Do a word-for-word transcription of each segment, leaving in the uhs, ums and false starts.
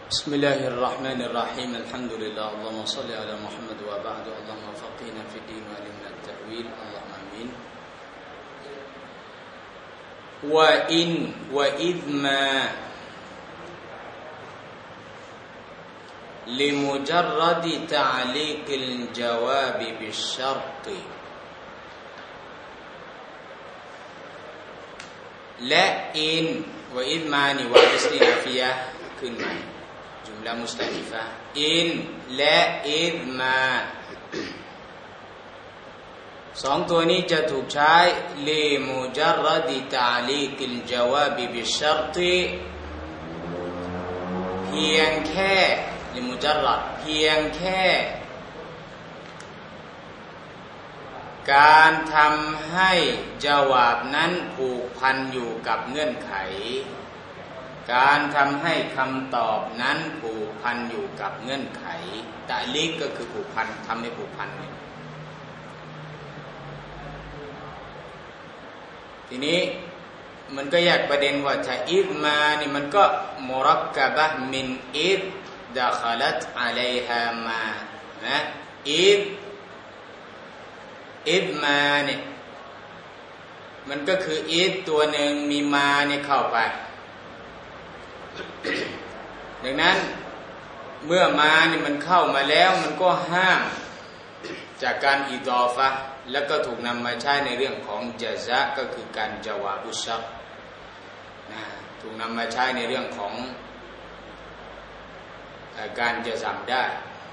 بسم الله الرحمن الرحيم الحمد لله اللهم صل على محمد وبعد اللهم فقهنا في الدين وعلمنا التأويل اللهم آمين وإن وإذ ما لمجرد تعليق الجواب بالشرطและอินวะอิดมานี่วะอิสตินาฟิยะห์ขึ้นมาจุมละมุสตะนิฟะอินและอิดมาสองตัวนี้จะถูกใช้ลิมุจัรรดิตะลีกิลจาวาบิบิชชัรติเพียงแค่ลิมุจัรรัดเพียงแค่การทำให้จาวาบนั้นผูกพันอยู่กับเงื่อนไขการทำให้คำตอบนั้นผูกพันอยู่กับเงื่อนไขตะลีกก็คือผูกพันทำให้ผูกพันทีนี้มันก็แยกประเด็นว่าถ้าอิดมานี่มันก็มุรักกะบะห์มินอิดดะคอลัตอะลัยฮามานะอิดอิดมาเนี่ยมันก็คืออิดตัวหนึ่งมีมาเนี่ยเข้าไปดังนั้นเมื่อมาเนี่ยมันเข้ามาแล้วมันก็ห้ามจากการอิฎอฟะห์แล้วก็ถูกนำมาใช้ในเรื่องของญะซะก็คือการจาวาบุชัรนะถูกนำมาใช้ในเรื่องของการจะซัมได้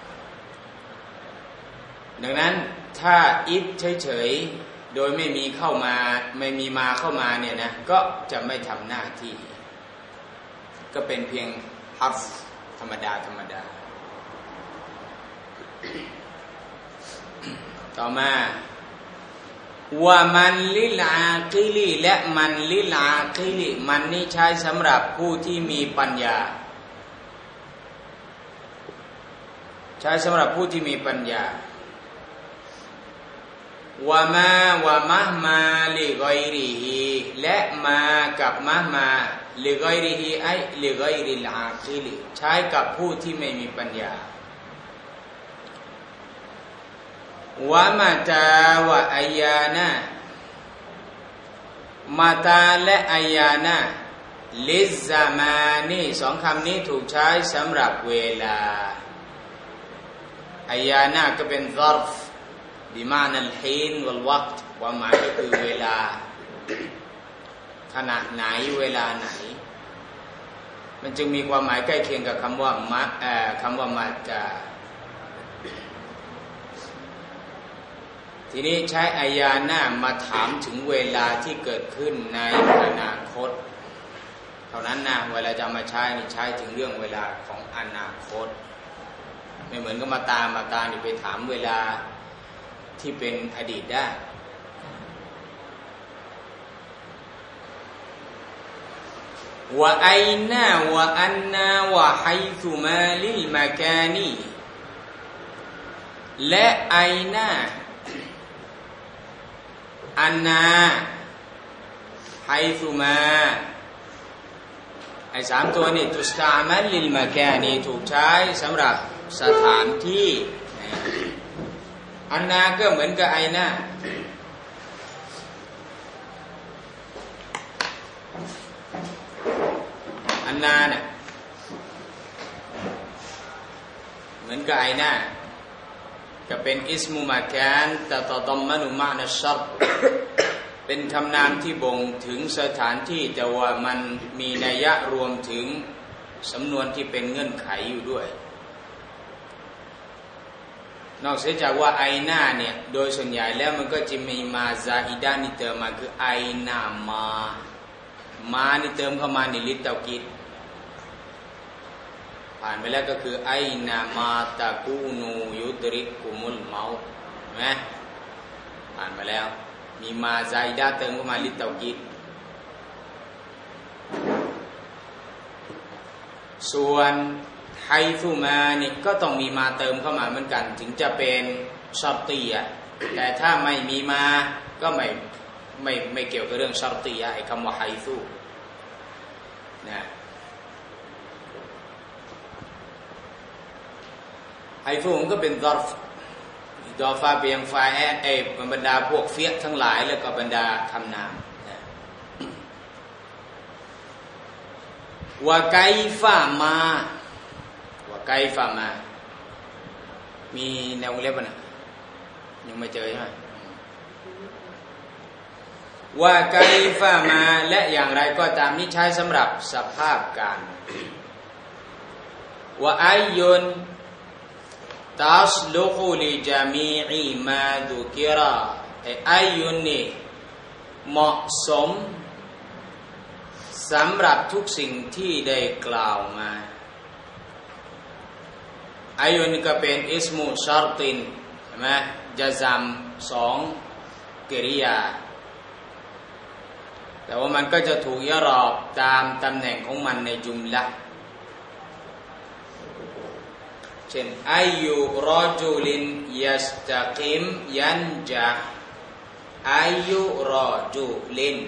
ดังนั้นถ้าอิดเฉยๆโดยไม่มีเข้ามาไม่มีมาเข้ามาเนี่ยนะก็จะไม่ทำหน้าที่ก็เป็นเพียงฮัฟธรรมดาธรรมดาต่อมาว่ามันลิลอากิลีและมันลิลอากิลีมันนี่ใช้สำหรับผู้ที่มีปัญญาใช้สำหรับผู้ที่มีปัญญาวะมาวะมะมาลิกอยริฮีและมากับมะมาลิกอยริฮีไอลิกอยริลอากิลีใช้กับผู้ที่ไม่มีปัญญาวะมาตาวะอายานะมาตาและอายานะลิซซามานีสองคำนี้ถูกใช้สำหรับเวลาอายานะก็เป็นซอรฟบิมานัลฮีนวัลวักต์ความหมายก็คือเวลาขณะไหนเวลาไหนมันจึงมีความหมายใกล้เคียงกับคำว่ามะเอ่อคำว่ามาตาทีนี้ใช้อายานะมาถามถึงเวลาที่เกิดขึ้นในอนาคตเท่านั้นนะเวลาจะมาใช้นี่ใช้ถึงเรื่องเวลาของอนาคตไม่เหมือนกับมาตามาตานี่ไปถามเวลาที่เป็นอดีตได้วะไอนาวะอันนาวะไฮซุมาลิลมะกานีและไอนาอันนาไฮซุมาไอ้สามตัวนี่ตุสตามัลลิลมะกานีถูกใช้สำหรับสถานที่อันนาก็เหมือนกับไอนาอันนาเนี่ยเหมือนกับไอนาก็เป็นอิสมุมะกานตะตะดัมมะนุมะนะชัรเป็นคำนามที่บ่งถึงสถานที่แต่ว่ามันมีนัยยะรวมถึงสำนวนที่เป็นเงื่อนไขอยู่ด้วยนอกเสียจากว่าไอนาเนี่ยโดยส่วนใหญ่แล้วมันก็จะมีมาซาอิดานี่เติมมาคือไอนามามานี่เติมเข้ามาในลิตเตากิดผ่านไปแล้วก็คือไอนามาตะกูนูยุดริกุมุลเมาต์เห็นไหมผ่านมาแล้วมีมาซาอิดาเติมเข้ามาลิตเตากิดส่วนไฮซุมานี่ก็ต้องมีมาเติมเข้ามาเหมือนกันถึงจะเป็นชัรตียะแต่ถ้าไม่มีมาก็ไม่ไม่ไม่เกี่ยวกับเรื่องชัรตียะไอ้คำว่าไฮซุนะไอ้พวกมันก็เป็นดอฟดอฟาเบียงไฟแอไอ้บรรดาพวกเฟียทั้งหลายแล้วก็บรรดาคำนามว่าไกฟามาว่าไกฟามามีแนวเล็บนะยังไม่เจอใช่ไหมว่าไกฟามาและอย่างไรก็ตามนี้ใช้สำหรับสภาพการว่าอายุนตัสลุกุลิจามีอีมาดุกิระไอ้อายุนนี่เหมาะสมสำหรับทุกสิ่งที่ได้กล่าวมาอายุนก็เป็นอิสมุชาร์ตินใช่ไหมจะจำสองกิริยาแต่ว่ามันก็จะถูกยะรอบตามตำแหน่งของมันในจุมละเช่นอายุรอจูลินยัสตะกิมยันจาอายุรอจูลิน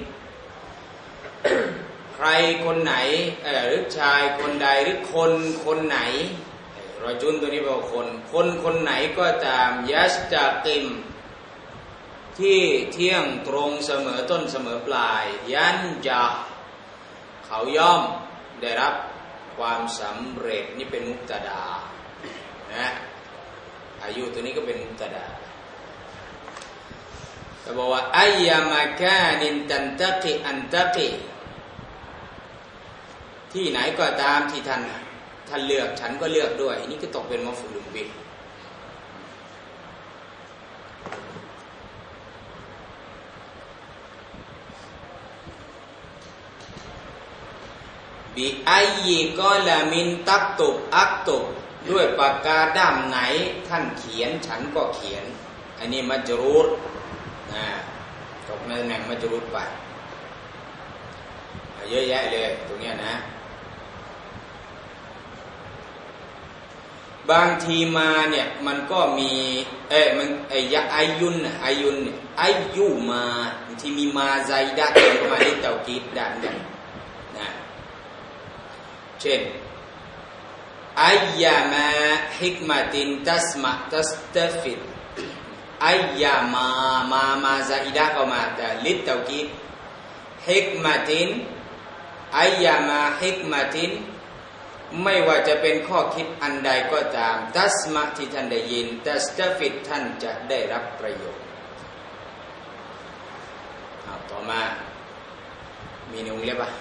ใครคนไหนหรือชายคนใดหรือคนคนไหนรอจุนตัวนี้แปลว่าคนคนคนไหนก็ตามยัสตะกิมที่เที่ยงตรงเสมอต้นเสมอปลายยันจะเขาย่อมได้รับความสำเร็จนี่เป็นมุตตานะอายุตัวนี้ก็เป็นมุตตาแต่บอกว่าอัยยามากานินตันตะกิอันตะกิที่ไหนก็ตามที่ท่านท่านเลือกฉันก็เลือกด้วยนี่ก็ตกเป็นมะฟูลุมบิบิอัยยิกอลามินตักตุบอักตุบด้วยปากกาด้ามไหนท่านเขียนฉันก็เขียนอันนี้มัจรูรนะตกในตำแหน่งมัจรูรไปเยอะแยะเลยตรงนี้นะบางทีมาเนี่ยมันก็มีเอ๊ะมันไอ้ยะอายุนอายุนเนี่ยอายุมาที่มีมาไซดะเติมเข้ามาในเตากีดด้านใดนะเช่นอัยยามาฮิกมาตินตัสมาตัสตฟิดอัยยามามามาไซดะเข้ามาแต่ลิตเตากีดฮิกมาตินอัยยามาฮิกมาตินไม่ว่าจะเป็นข้อคิดอันใดก็ตามตัสมะที่ท่านได้ยินตัสตฟิดท่านจะได้รับประโยชน์เอาต่อมามีในวงเล็บป่ะ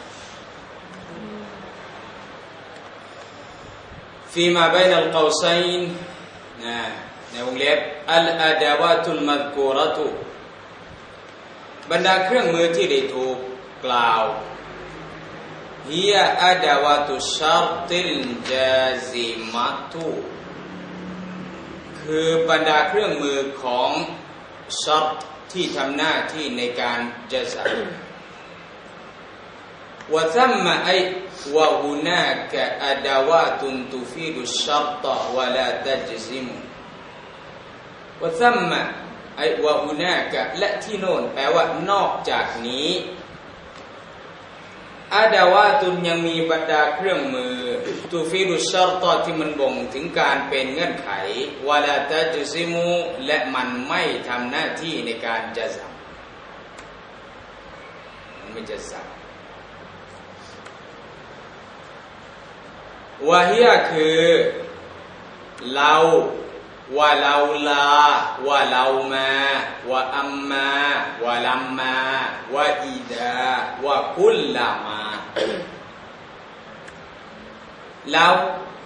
ฟีมาบัยนัลกอซัยน์นะในวงเล็บอัลอะดาวาตุลมัซกูเราะตุบรรดาเครื่องมือที่ได้ถูกกล่าวฮิยะอะดาวาตุชัรติลจาซิมะตุคือบรรดาเครื่องมือของชัรตที่ทำหน้าที่ในการจะซัมวะซัมมะไอวะฮุนากะอะดาวาตุนตุฟีดุชัรตะวะลาตัจซิมวะซัมมะไอวะฮุนากะและที่โน่นแปลว่านอกจากนี้อาดาวาตุนยังมีบรรดาเครื่องมือตูฟีดุชัรตอที่มันบ่งถึงการเป็นเงื่อนไขวะลาตัจซิมูและมันไม่ทำหน้าที่ในการจะซัมมันไม่จะซัมวะฮิยะคือเราวะลาลาวะลามาวะอัมมาวะลัมมาวะอิดาวะกุลลามาแล้ว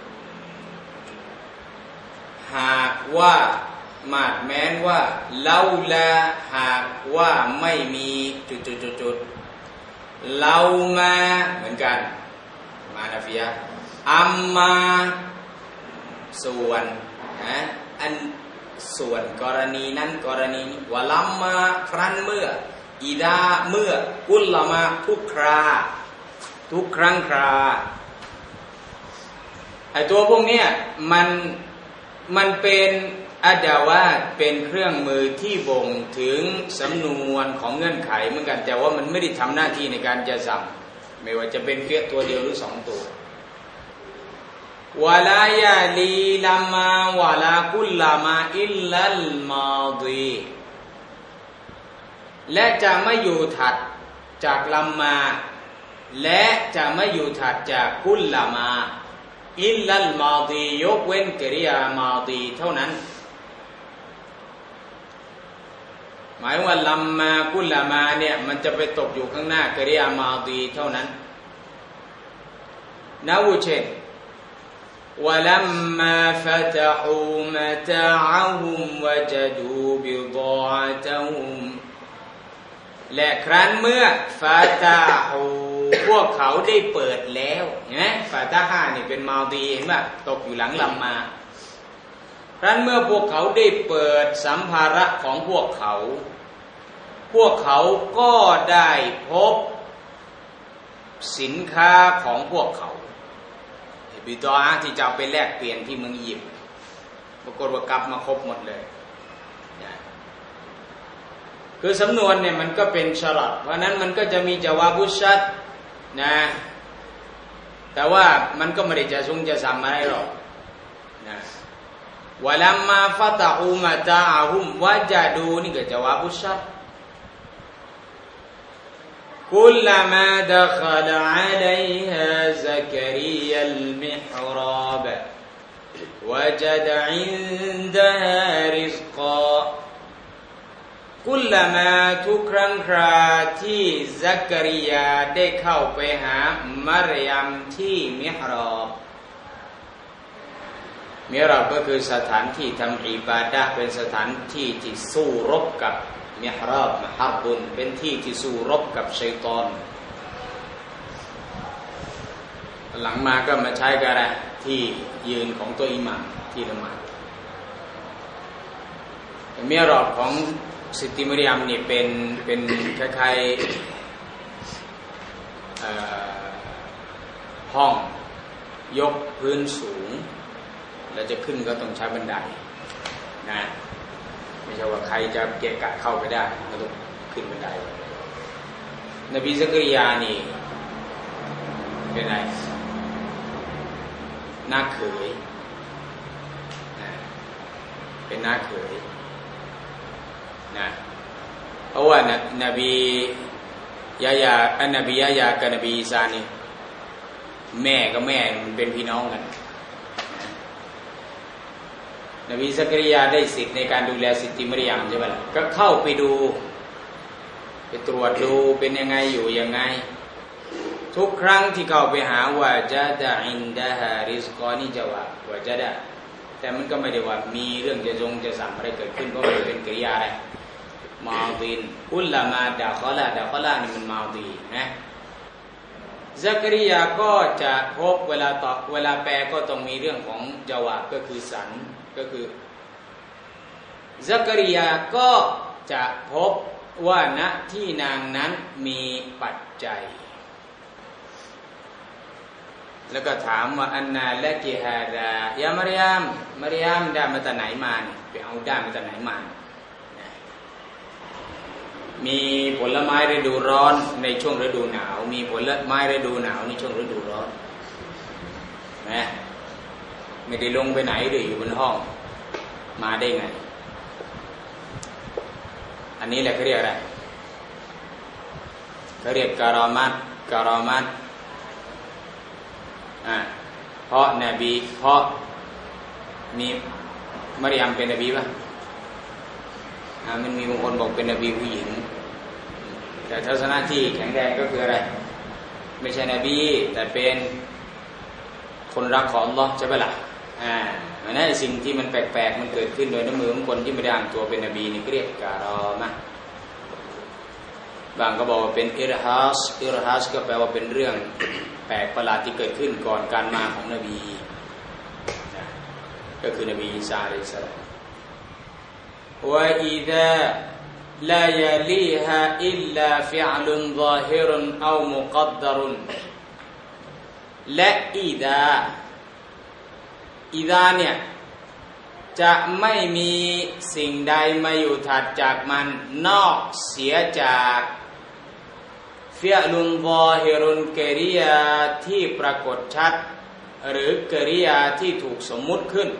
หากว่ามาดแม้นว่าลาลาหากว่าไม่มีจุดๆๆลามาเหมือนกันมานาฟิยะอัมมาส่วนนะอันส่วนกรณีนั้นกรณีนี้วะลัมมาครั้นเมื่ออิดาเมื่อกุลละมาทุกคราทุกครั้งคราไอตัวพวกเนี้ยมันมันเป็นอะดาวาตเป็นเครื่องมือที่บ่งถึงสำนวนของเงื่อนไขเหมือนกันแต่ว่ามันไม่ได้ทำหน้าที่ในการจะซัมไม่ว่าจะเป็นเฟียตัวเดียวหรือสองตัววะลายาลีลัมมาวะลากุลลามาอิลลัลมาดีและจะไม่อยู่ถัดจากลัมมาและจะไม่อยู่ถัดจากกุลลามาอิลลัลมาดียกเว้นกริยามาดีเท่านั้นหมายว่าลัมมากุลลามาเนี่ยมันจะไปตกอยู่ข้างหน้ากริยามาดีเท่านั้นนะวูเช่นولما فتحوا متاعهم وجدوا بضاعتهم และครั้นเมื่อฟาตาฮูพวกเขาได้เปิดแล้วเห็นไหมฟาตาฮานี่เป็นมาดีเห็นไหมตกอยู่หลังลัมมาครั้นเมื่อพวกเขาได้เปิดสัมภาระของพวกเขาพวกเขาก็ได้พบสินค้าของพวกเขาบิดาที่จะเอาไปแลกเปลี่ยนที่เมืองอียิปต์ปรากฏว่ากลับมาครบหมดเลยคือสำนวนเนี่ยมันก็เป็นชรัตเพราะนั้นมันก็จะมีจาวาบุชัดนะแต่ว่ามันก็ไม่ได้จะซุงจะซ้ำอะไรหรอกนะวะลัมมาฟะตะอูมะตาอะฮุมวะจาดูนี่ก็จาวาบุชัดكلما دخل عليها زكريا المحراب وجد عندها رزقا كلما ทุกครั้งคราที่ซักริยาได้เข้าไปหามารยมที่มิฮรอบมิฮรอบก็คือสถานที่ทำอิบาดะห์เป็นสถานที่ที่สู้รบกับมิฮราบมหาบุญเป็นที่ที่สู้รบกับชัยฏอนหลังมาก็มาใช้กันนะที่ยืนของตัวอิหม่ามที่ละหมาดมิฮราบของสิทธิมริยมนี่เป็นเป็นคล้ายๆห้องยกพื้นสูงแล้วจะขึ้นก็ต้องใช้บันไดนะไม่ใช่ว่าใครจะเกะกะเข้าไปได้ก็ต้องขึ้นบันไดนบีซักริยานี่เป็นไงน้าเขยเป็นน้าเขยนะเพราะว่านบียะยาอันนบียะยากับนบีอีสานี่แม่กับแม่มันเป็นพี่น้องกันนบีซักริยาได้สิทธิ์ในการดูแลสิทธิมริยมใช่ไหมล่ะก็เข้าไปดูไปตรวจดูเป็นยังไงอยู่ยังไงทุกครั้งที่เข้าไปหาว่าจะดะอินดะฮาริซกอนี่จะว่าว่าจะดะแต่มันก็ไม่ได้ว่ามีเรื่องจะทรงจะสั่งอะไรเกิดขึ้นเพราะมันเป็นกริยาอะไรมาดีนอุลลามาดะคอลาดะคอลานี่มันมาดีนะซักริยาก็จะพบเวลาต่อเวลาแปลก็ต้องมีเรื่องของจาวาก็คือสันก็คือซักริยาก็จะพบว่าณที่นางนั้นมีปัจจัยแล้วก็ถามว่าอันนาและกิฮาดายามารยามมารยามได้มาจากไหนมาไปเอาได้มาจากไหนมามีผลไม้ฤดูร้อนในช่วงฤดูหนาวมีผลไม้ฤดูหนาวในช่วงฤดูร้อนนะไม่ได้ลงไปไหนหรืออยู่บนห้องมาได้ไงอันนี้แหละเขาเรียกอะไรเขาเรียกการามัตการามัตอ่าเพราะนบีเพราะมีมารยามเป็นนบีป่ะอ่ามันมีบางคนบอกเป็นนบีผู้หญิงแต่ทัศนะที่แข็งแรงก็คืออะไรไม่ใช่นบีแต่เป็นคนรักของอัลเลาะห์ใช่ป่ะล่ะอ่าอันนั้นสิ่งที่มันแปลกๆมันเกิดขึ้นโดยน้ำมือของคนที่ไม่ได้อ้างตัวเป็นนบีนี่เรียกการอมะบางก็บอกว่าเป็นอิรฮัสอิรฮัสก็แปลว่าเป็นเรื่องแปลกประหลาดที่เกิดขึ้นก่อนการมาของนบีก็คือนบีอีสาอะลัยฮิสสลามว่าอิซาลายาลีฮาอิลลาฟิอลุนซาฮิรุนเอามุกัดดารุนและอิซาอิซาเนี่ยจะไม่มีสิ่งใดมาอยู่ถัดจากมันนอกเสียจากฟิอลุนซาฮิรุนกริยาที่ปรากฏชัดหรือกริยาที่ถูกสมมุติขึ้น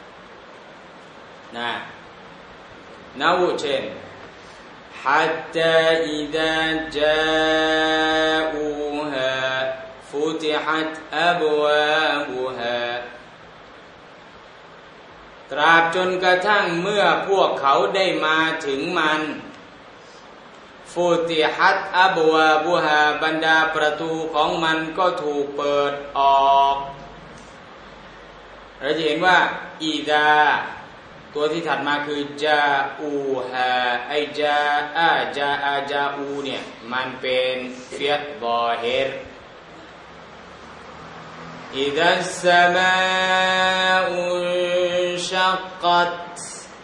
นะนะวุเช่น حتى إذا جاءوها فتحت أبوابها ตราบจนกระทั่งเมื่อพวกเขาได้มาถึงมันฟุติฮัตอับวาบุฮาบรรดาประตูของมันก็ถูกเปิดออกเราจะเห็นว่าอีดาตัวที่ถัดมาคือจาอูฮาไอจาอาจาอาจาอูเนี่ยมันเป็นเฟียดบอเฮรอิดัสสมาอุชักกัต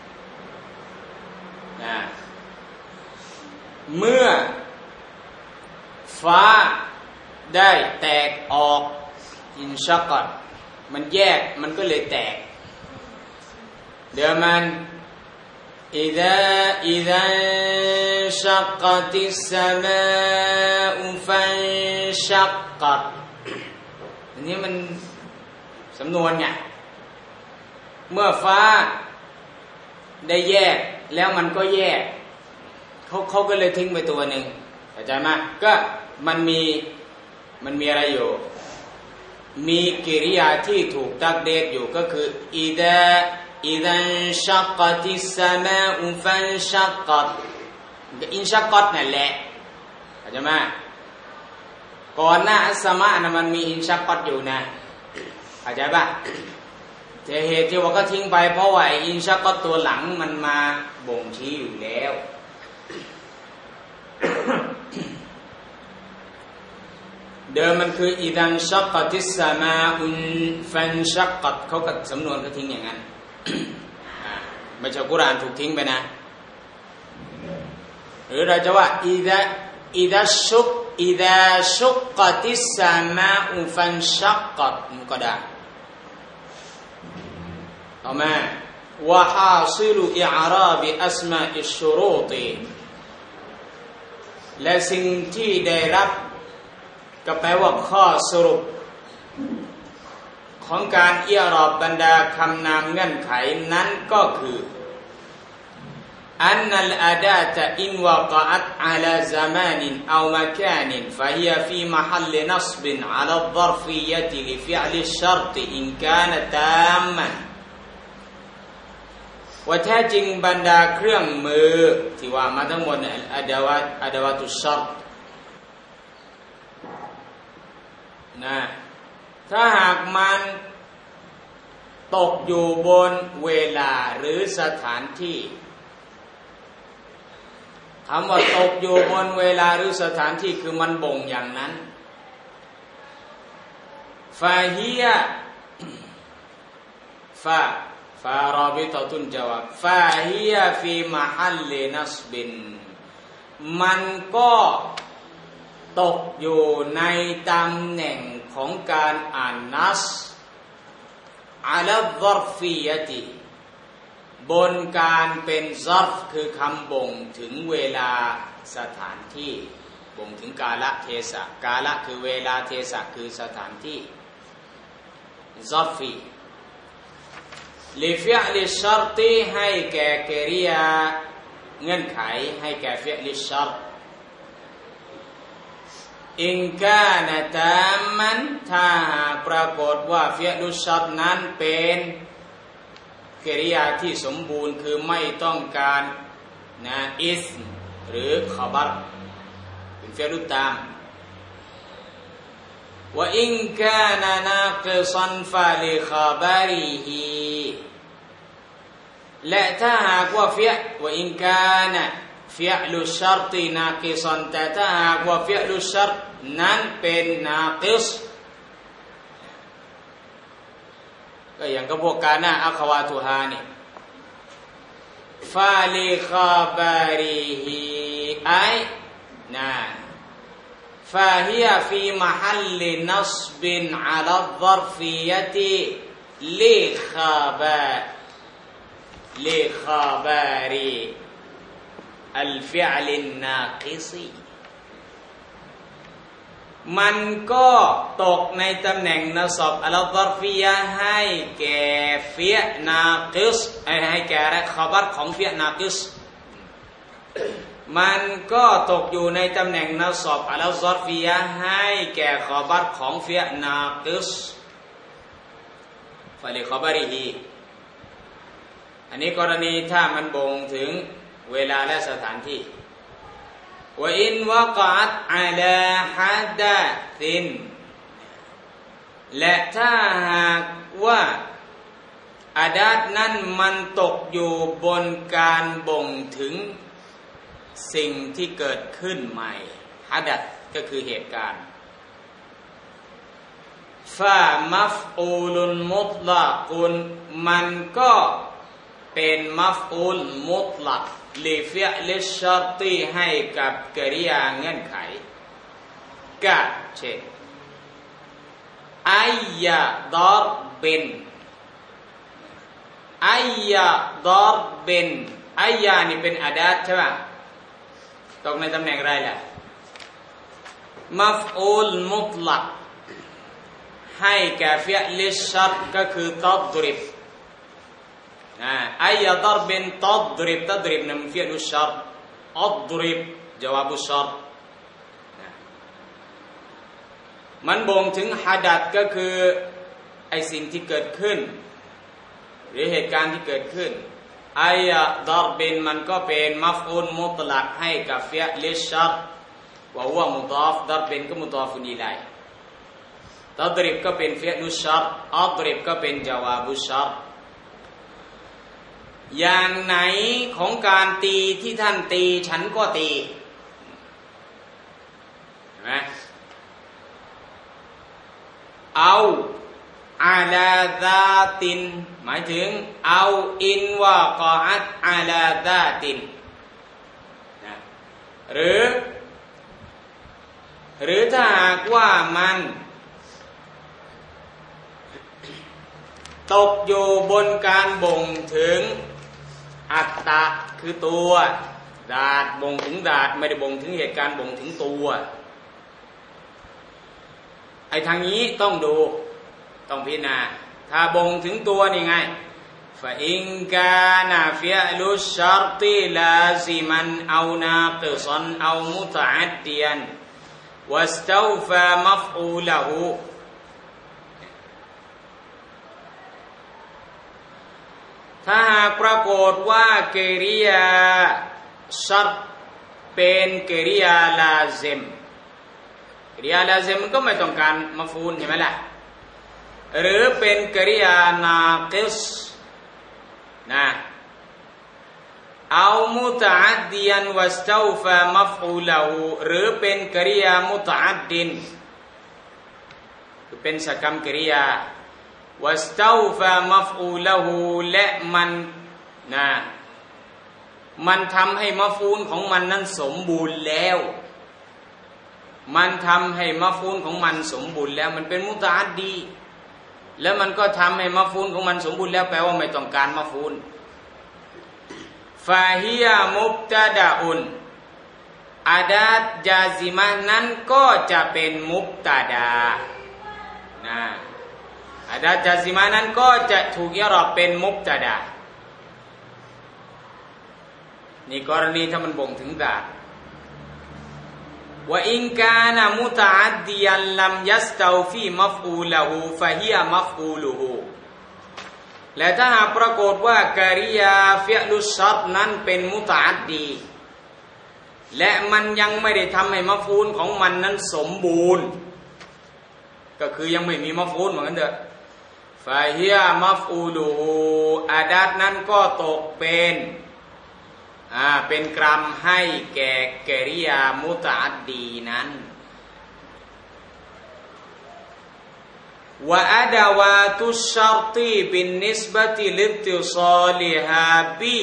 นะเมื่อฟ้าได้แตกออกอินชักกัตมันแยกมันก็เลยแตกเดี๋ยวมันอิดะอิดะชักกัติสสมาอุฟันชักกัตอันนี้มันสำนวนไงเมื่อฟ้าได้แยกแล้วมันก็แยกเขาเขาก็เลยทิ้งไปตัวหนึ่งเข้าใจไหมก็มันมีมันมีอะไรอยู่มีกิริยาที่ถูกตักเดทอยู่ก็คืออิดะอิดันชักกัติสสมาอุฟันชักกัตอินชักกัตนั่นแหละเข้าใจไหมก่อนหน้าอัสสมานะมันมีอินชักกัตอยู่นะเข้าใจป่ะแต่เหตุที่ว่าก็ทิ้งไปเพราะว่าอินชักกัตตัวหลังมันมาบ่งชี้อยู่แล้วเดิมมันคืออิดันชักกัติสสมาอุฟันชักกัตเขาก็สำนวนก็ทิ้งอย่างนั้นไม่ใช่กุรอานถูกทิ้งไปนะหรือเราจะว่าอิดะอิดะชุกอิดะชุกกัติสสมาอุฟันชักกัตมันก็ได้ต่อมาวะฮาซิลุอิอราบิอัสมาอิชชุรูติและสิ่งที่ได้รับก็แปลว่าข้อสรุปของการอิอรอบบรรดาคำนามเงื่อนไขนั้นก็คืออันนัลอาดาตอินวะกะอัตอะลาซะมานินเอามะกานินฟะฮิยะฟีมะฮัลลินัศบินอะลาฎอรฟิยะติลิฟิอลิชชัรติอินกานะตามมันว่าแท้จริงบรรดาเครื่องมือที่ว่ามาทั้งหมดเนี่ยอะดาวะอะดาวะตุชชัรตนะถ้าหากมันตกอยู่บนเวลาหรือสถานที่คำว่าตกอยู่บนเวลาหรือสถานที่คือมันบ่งอย่างนั้นฟาฮิยะฟาฟารอบิตะตุนจาวบฟาฮิยะฟีมะฮัลลินัศบินมันก็ตกอยู่ในตำแหน่งของการอ่านนัสอะลาฎอรฟิยะติบนการเป็นซัรฟคือคำบ่งถึงเวลาสถานที่บ่งถึงกาลเทศะกาลคือเวลาเทศะคือสถานที่ซัรฟีลิฟิอลิชชัรติให้แก่กิริยาเงื่อนไขให้แก่ฟิอลิชชัรตอินกานะตามมันถ้าหากปรากฏว่าฟิอลุชชัรตนั้นเป็นกิริยาที่สมบูรณ์คือไม่ต้องการนะอิสมหรือขบัรเป็นฟิอลุตามว่าอินกานะนากิซันฟะลิขบาริฮิและถ้าหากว่าฟิอว่าอินกานะฟิอลุชชัรตินากิซันแต่ถ้าหากว่าฟิอลุชชัรตนั้นเป็นนากิสก็อย่างกับพวกกานะอัควาตุฮานี่ฟาลิขบาริฮิไอนะฟาฮิยะฟีมะฮัลลินัศบินอะลาฎอรฟิยะติลิขบาลิขบาริอัลฟิอลินนากิซีมันก็ตกในตำแหน่งนัสบอัลฎอรฟียะห์ให้แก่ฟิยะนากิสให้แก่ขบัรของฟิยะนากิสมันก็ตกอยู่ในตำแหน่งนัสบอัลฎอรฟียะห์ให้แก่ขบัรของฟิยะนากิสฟะลิขบัริฮีอันนี้กรณีถ้ามันบ่งถึงเวลาและสถานที่ว่าอินวะกะตอะลาฮัดะซินและถ้าหากว่าอาดาตนั้นมันตกอยู่บนการบ่งถึงสิ่งที่เกิดขึ้นใหม่ฮัดัตก็คือเหตุการณ์ฟามัฟอูลุนมุตละกุนมันก็เป็นมัฟอูลมุตละลิฟิอลิชชัรตีให้กับกริยาเงื่อนไขกะเช่นอัยยะดอรบินอัยยะดอรบินอัยยะนี่เป็นอาดาตใช่ไหมตกในตำแหน่งอะไรล่ะมัฟอูลมุตละให้แก่ฟิอลิชชัรก็คือตัดริบأي ضرب تضرب تضرب من فعل الشر أضرب جواب الشر มันบ่งถึงหะดัษก็คือไอสิ่งที่เกิดขึ้นหรือเหตุการณ์ที่เกิดขึ้นอัยดอรบินมันก็เป็นมัฟอูลมุตลักให้กับฟิอลิชชัรวะฮุวะมุฎอฟดอรบินก็มุฎอฟุนอิลัยห์ตัดริบก็เป็นฟิอลุชชัรอัฎริบก็เป็นจาวาบุชชัรอย่างไหนของการตีที่ท่านตีฉันก็ตีเห็นไหมเอาอาลาซาตินหมายถึงเอาอินวะกออัตอาลาซาตินนะหรือหรือถ้าหากว่ามันตกอยู่บนการบ่งถึงอัตตะคือตัวดาดบ่งถึงดาดไม่ได้บ่งถึงเหตุการณ์บ่งถึงตัวไอ้ทางนี้ต้องดูต้องพิจารณาถ้าบ่งถึงตัวนี่ไงฟะอินกานะฟิอลุชชัรติลาซิมันเอานากิซันเอามุตะอัดดิยันวัสตาวฟามัฟอูละฮูถ้าหากปรากฏว่ากิริยาชัรเป็นกิริยาลาซิมกิริยาลาซิมมันก็ไม่ต้องการมัฟูลใช่ไหมล่ะหรือเป็นกิริยานากิสนะเอามุตะอัดดิยันวัสตาวฟามัฟอูละฮูหรือเป็นกิริยามุตะอัดดินคือเป็นสกรรมกิริยาวัสตาวฟามัฟอูละฮูและมันนะมันทำให้มัฟูลของมันนั้นสมบูรณ์แล้วมันทำให้มัฟูลของมันสมบูรณ์แล้วมันเป็นมุตะอัดดีแล้วมันก็ทำให้มัฟูลของมันสมบูรณ์แล้วแปลว่าไม่ต้องการมัฟูลฟาฮิยะมุบตะดะอุนอาดาตญาซิมะห์นั้นก็จะเป็นมุบตะดานะอาดาตญาซิมะห์นั้นก็จะถูกอิอรอบเป็นมุบตะดานี่กรณีถ้ามันบ่งถึงดาตว่าอินกานะมุตะอัดดิยันลัมยัสตาวฟีมัฟอูละฮูฟะฮิยะมัฟอูลุฮูและถ้าหากปรากฏว่ากิริยาฟิอลุชชัรนั้นเป็นมุตะอัดดีและมันยังไม่ได้ทำให้มัฟูลของมันนั้นสมบูรณ์ก็คือยังไม่มีมัฟูลเหมือนกันเด้อฟาฮิยะมัฟอูลูอาดาตนั้นก็ตกเป็นอ่าเป็นกรรมให้แก่กิริยามุตะอัดดีนั้นวะอะดาวาตุชชัรตีบินนิสบะติลิติศอลิฮาบี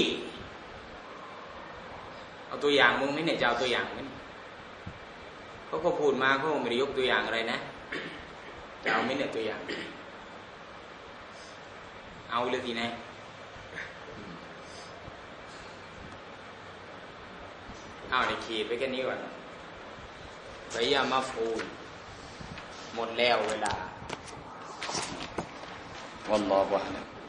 เอาตัวอย่างมึงไม่เนี่ยจะเอาตัวอย่างมั้ยเขาก็พูดมาเขาไม่ได้ยกตัวอย่างอะไรนะจะเอาไม่เนี่ยตัวอย่างเอาเลยทีนะเอาในขีดไปแค่นี้ก่อนฟะฮิยะมัฟอูลหมดแล้วเวลา والله أعلم